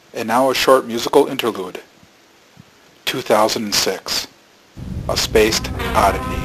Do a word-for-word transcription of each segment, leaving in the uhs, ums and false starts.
And now a short musical interlude. two thousand six. A Spaced Oddity.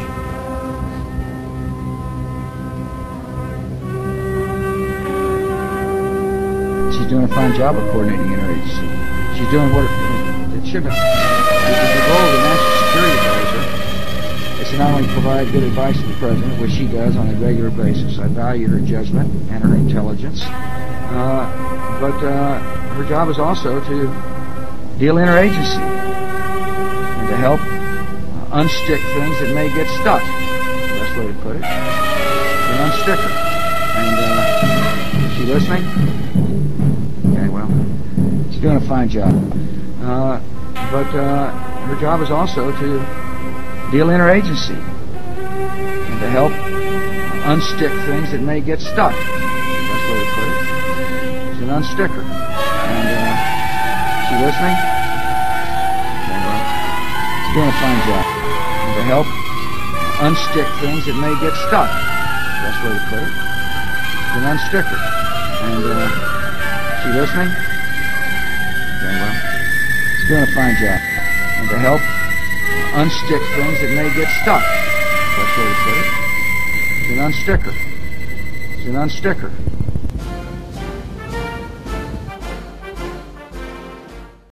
She's doing a fine job of coordinating interagency. She's doing what it should have. The goal of the National Security Advisor is to not only provide good advice to the President, which she does on a regular basis. I value her judgment and her intelligence. Uh, but uh, her job is also to deal interagency and to help uh, unstick things that may get stuck. Best way to put it. To unstick her. And uh, is she listening? Okay, well, she's doing a fine job. Uh, but uh, her job is also to deal interagency and to help unstick things that may get stuck. Best way to put it. She's an unsticker. And uh, is she listening? Okay, well, she's doing a fine job. And to help unstick things that may get stuck. Best way to put it. She's an unsticker. And uh, is she listening? Okay, well, she's doing a fine job. And to help unstick things that may get stuck. Best way to put it. She's an unsticker. She's an unsticker.